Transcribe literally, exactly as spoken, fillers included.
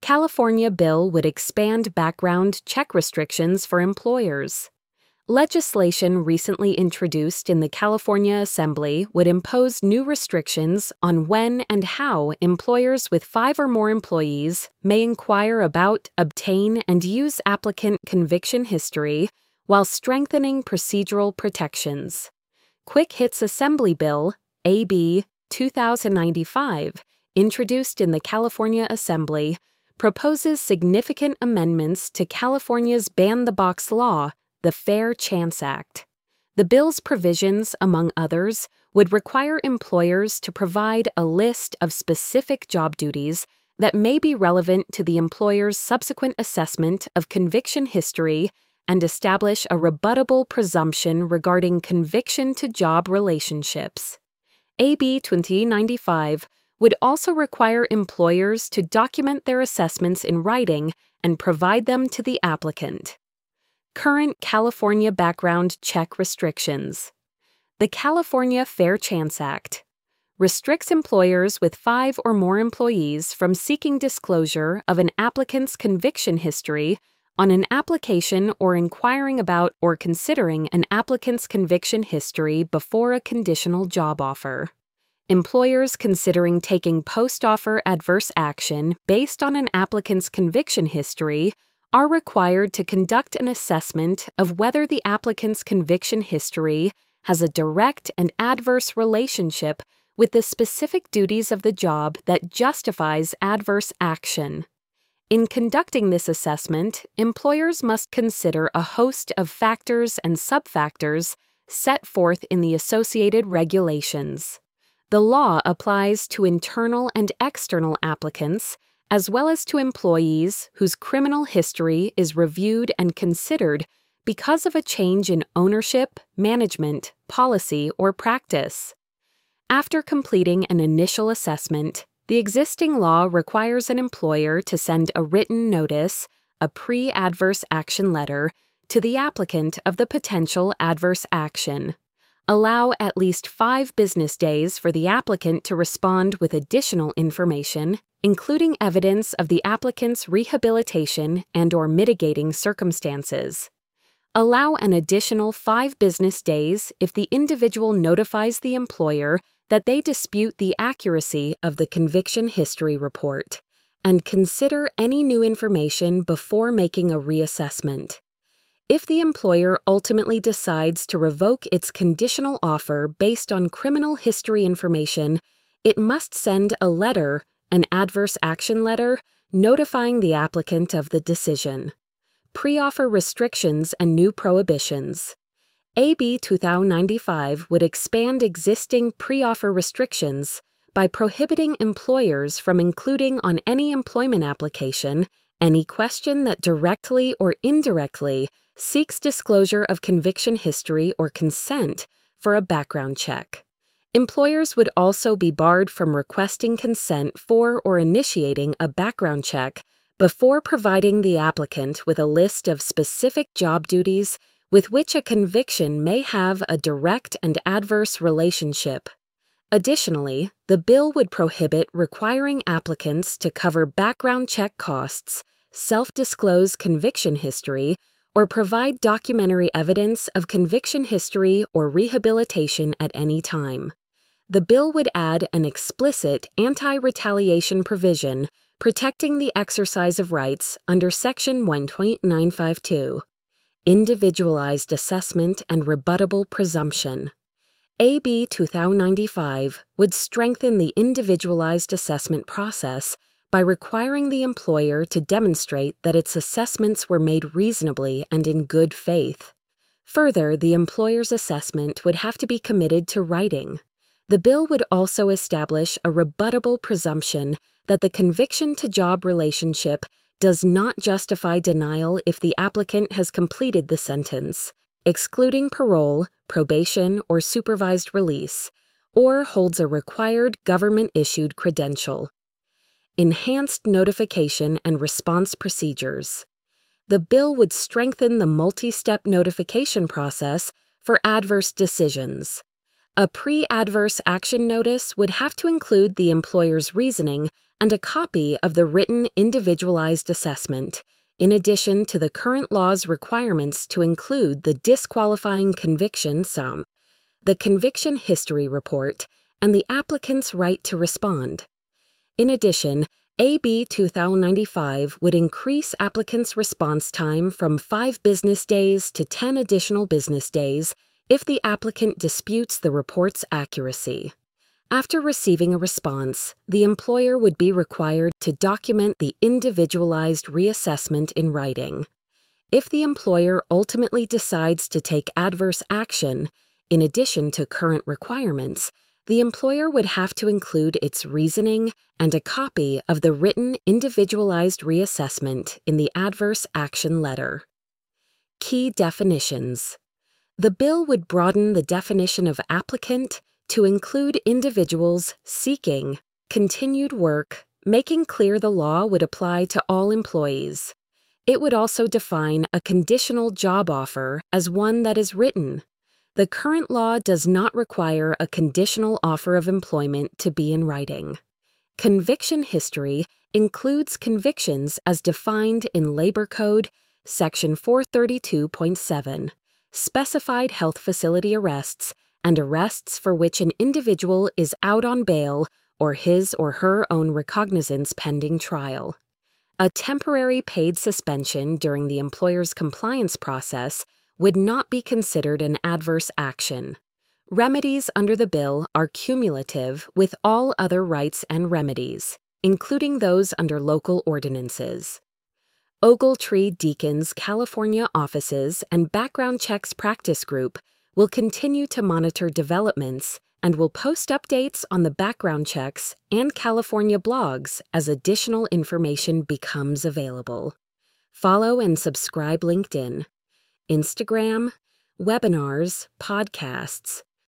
California bill would expand background check restrictions for employers. Legislation recently introduced in the California Assembly would impose new restrictions on when and how employers with five or more employees may inquire about, obtain, and use applicant conviction history while strengthening procedural protections. Quick Hits Assembly Bill, A B two thousand ninety-five, introduced in the California Assembly, proposes significant amendments to California's ban-the-box law, the Fair Chance Act. The bill's provisions, among others, would require employers to provide a list of specific job duties that may be relevant to the employer's subsequent assessment of conviction history and establish a rebuttable presumption regarding conviction-to-job relationships. A B twenty ninety-five would also require employers to document their assessments in writing and provide them to the applicant. Current California background check restrictions. The California Fair Chance Act restricts employers with five or more employees from seeking disclosure of an applicant's conviction history on an application or inquiring about or considering an applicant's conviction history before a conditional job offer. Employers considering taking post-offer adverse action based on an applicant's conviction history are required to conduct an assessment of whether the applicant's conviction history has a direct and adverse relationship with the specific duties of the job that justifies adverse action. In conducting this assessment, employers must consider a host of factors and subfactors set forth in the associated regulations. The law applies to internal and external applicants, as well as to employees whose criminal history is reviewed and considered because of a change in ownership, management, policy, or practice. After completing an initial assessment, the existing law requires an employer to send a written notice, a pre-adverse action letter, to the applicant of the potential adverse action. Allow at least five business days for the applicant to respond with additional information, including evidence of the applicant's rehabilitation and/or mitigating circumstances. Allow an additional five business days if the individual notifies the employer that they dispute the accuracy of the conviction history report, and consider any new information before making a reassessment. If the employer ultimately decides to revoke its conditional offer based on criminal history information, it must send a letter, an adverse action letter, notifying the applicant of the decision. Pre-offer restrictions and new prohibitions. A B two thousand ninety-five would expand existing pre-offer restrictions by prohibiting employers from including on any employment application any question that directly or indirectly seeks disclosure of conviction history or consent for a background check. Employers would also be barred from requesting consent for or initiating a background check before providing the applicant with a list of specific job duties with which a conviction may have a direct and adverse relationship. Additionally, the bill would prohibit requiring applicants to cover background check costs, self-disclose conviction history, or provide documentary evidence of conviction history or rehabilitation at any time. The bill would add an explicit anti-retaliation provision protecting the exercise of rights under Section one point nine five two, Individualized Assessment and Rebuttable Presumption. A B two thousand ninety-five would strengthen the individualized assessment process by requiring the employer to demonstrate that its assessments were made reasonably and in good faith. Further, the employer's assessment would have to be committed to writing. The bill would also establish a rebuttable presumption that the conviction-to-job relationship does not justify denial if the applicant has completed the sentence, excluding parole, probation, or supervised release, or holds a required government-issued credential. Enhanced notification and response procedures. The bill would strengthen the multi-step notification process for adverse decisions. A pre-adverse action notice would have to include the employer's reasoning and a copy of the written individualized assessment, in addition to the current law's requirements to include the disqualifying conviction sum, the conviction history report, and the applicant's right to respond. In addition, A B two thousand ninety-five would increase applicants' response time from five business days to ten additional business days if the applicant disputes the report's accuracy. After receiving a response, the employer would be required to document the individualized reassessment in writing. If the employer ultimately decides to take adverse action, in addition to current requirements, the employer would have to include its reasoning and a copy of the written individualized reassessment in the adverse action letter. Key definitions. The bill would broaden the definition of applicant to include individuals seeking continued work, making clear the law would apply to all employees. It would also define a conditional job offer as one that is written. The current law does not require a conditional offer of employment to be in writing. Conviction history includes convictions as defined in Labor Code, Section four thirty-two point seven, specified health facility arrests, and arrests for which an individual is out on bail or his or her own recognizance pending trial. A temporary paid suspension during the employer's compliance process would not be considered an adverse action. Remedies under the bill are cumulative with all other rights and remedies, including those under local ordinances. Ogletree Deacon's California offices and Background Checks Practice Group will continue to monitor developments and will post updates on the background checks and California blogs as additional information becomes available. Follow and subscribe LinkedIn, Instagram, webinars, podcasts,